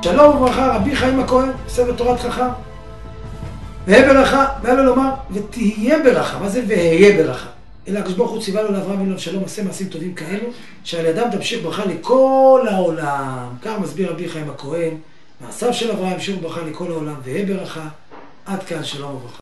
שלום וברכה, רבי חיים הכהן, ספר תורת חכם. והיה ברכה, והיה לו לומר, ותהיה ברכה. מה זה והיה ברכה? אלא הקדוש ברוך הוא ציווה לו לאברהם אבינו שלום, עשה מעשים טובים כאלו, שעל ידם תמשיך ברכה לכל העולם. כך מסביר רבי חיים הכהן, מעשיו של אברהם המשיכו ברכה לכל העולם, והיה ברכה. עד כאן, שלום וברכה.